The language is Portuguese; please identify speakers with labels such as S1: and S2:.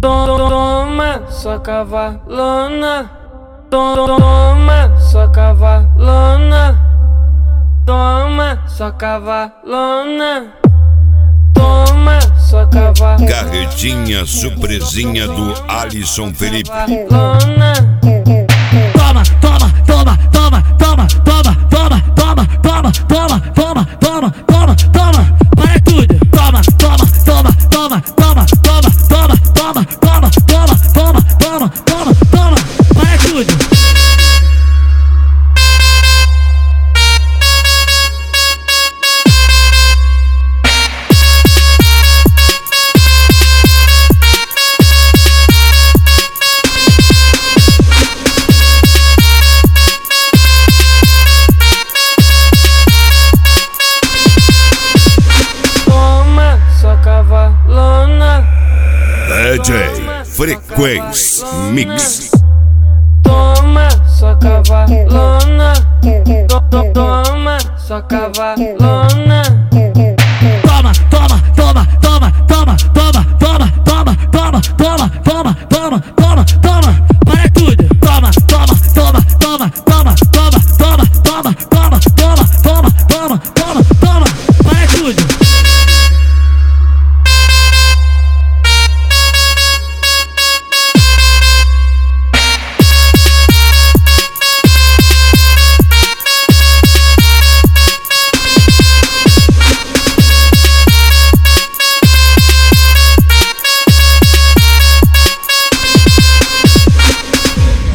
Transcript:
S1: Toma sua cavalona, toma sua cavalona, toma sua cavalona, toma sua cavalona.
S2: Carretinha surpresinha do Alisson Felipe.
S3: Toma, toma, toma, toma, toma, toma, toma, toma, toma, toma, toma, toma, toma, toma, para tudo. Toma, toma, toma, toma, toma, toma, toma, toma, toma, toma, toma, toma, toma, toma, para tudo.
S2: DJ Frequência Mix.
S1: Toma sua cavalona, toma sua cavalona.